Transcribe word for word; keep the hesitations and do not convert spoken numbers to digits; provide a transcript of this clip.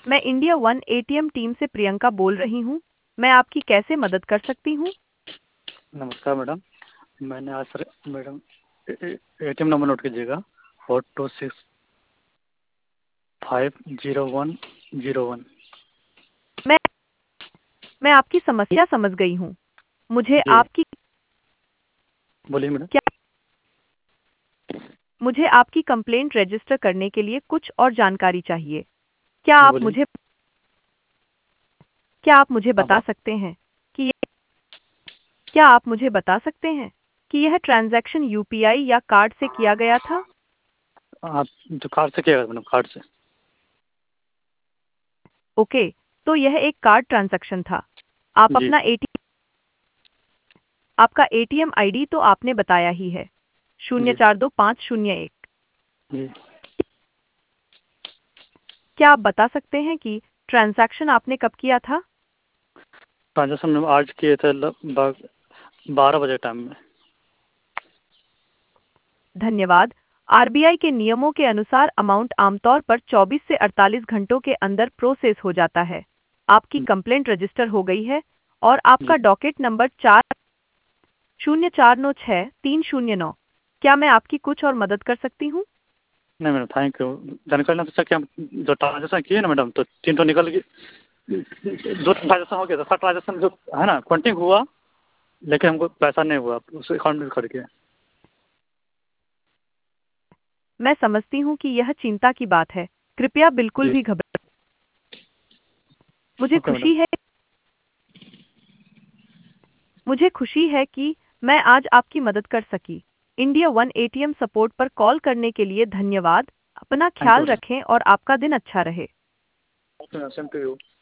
मैं India one ATM team से प्रियंका बोल रही हूँ। मैं आपकी कैसे मदद कर सकती हूँ? नमस्कार मैडम। मैंने आज sir madam A T M number note कीजिएगा। Four two six five zero one zero one. मैं मैं आपकी समस्या समझ गई हूँ। मुझे जी आपकी बोलिए मैडम। क्या मुझे आपकी कंप्लेंट रजिस्टर करने के लिए कुछ और जानकारी चाहिए। क्या जी आप बोलिए। मुझे क्या आप मुझे आप बता सकते हैं कि ये क्या आप मुझे बता सकते हैं कि यह ट्रांजैक्शन यूपीआई या कार्ड से किया गया था? आप जो कार्ड से किया मैडम, कार्ड से। ओके, तो यह एक कार्ड ट्रांजैक्शन था। आप जी अपना एटीएम आपका एटीएम आईडी तो आपने बताया ही है, शून्य जी चार दो पाँच शून्य एक। जी। क्या आप बता सकते हैं कि ट्रांजैक्शन आपने कब किया था? ट्रांजेक्शन मैम आज किए थे लगभग बारह बजे टाइम में। धन्यवाद। आरबीआई के नियमों के अनुसार अमाउंट आमतौर पर चौबीस से अड़तालीस घंटों के अंदर प्रोसेस हो जाता है। आपकी कंप्लेंट रजिस्टर हो गई है और जी आपका डॉकेट नंबर चार शून्य चार नौ छः तीन शून्य नौ। क्या मैं आपकी कुछ और मदद कर सकती हूँ? नहीं मैडम, थैंक यू। जानकारी ना सोचा कि हम जो ट्रांजेक्शन किए ना मैडम, तो तीन तो निकल गई। दो ट्रांजेक्शन हो गया था, ट्रांजेक्शन जो है ना काउंटिंग हुआ, लेकिन हमको पैसा नहीं हुआ उस अकाउंट में करके। मैं समझती हूँ कि यह चिंता की बात है। कृपया बिल्कुल जी भी घबरा मुझे ओके मैडम। खुशी है मुझे खुशी है कि मैं आज आपकी मदद कर सकी। इंडिया वन एटीएम सपोर्ट पर कॉल करने के लिए धन्यवाद। अपना थैंक यू ख्याल मैडम। रखें और आपका दिन अच्छा रहे। Okay madam, same to you.